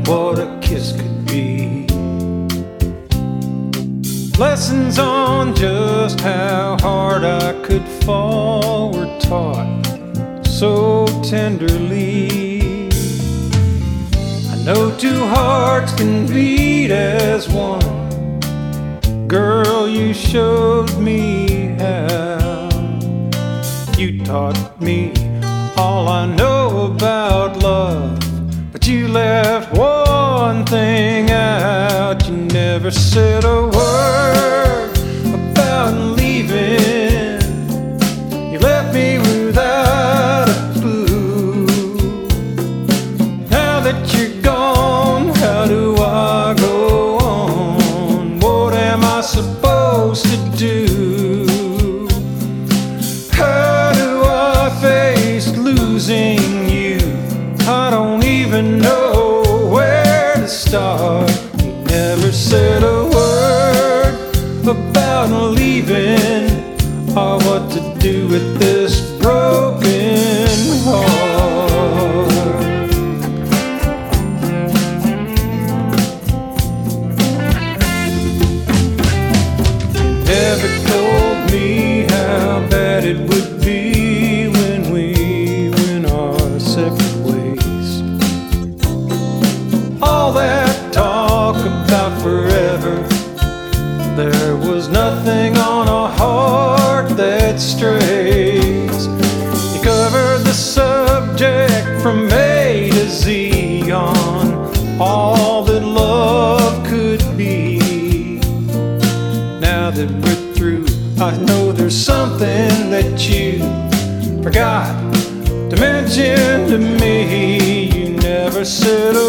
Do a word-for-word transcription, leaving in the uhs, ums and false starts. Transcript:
what a kiss could be. Lessons on just how hard I could fall were taught so tenderly. I know two hearts can beat as one. Girl, you showed me how. You taught me all I know about love, but you left one thing out. You never said a word about leaving. You left me without a clue. Now that you're gone, how do I go on? What am I supposed to do? How do I face losing you? I don't even know where to start. You never said a word about leaving or what to do with this broken heart. You never told me how bad it would be when we went our separate ways. All that talk about forever, there was nothing on a heart that strays. You covered the subject from A to Z on all that love could be. Now that we're through, I know there's something that you forgot to mention to me. You never said a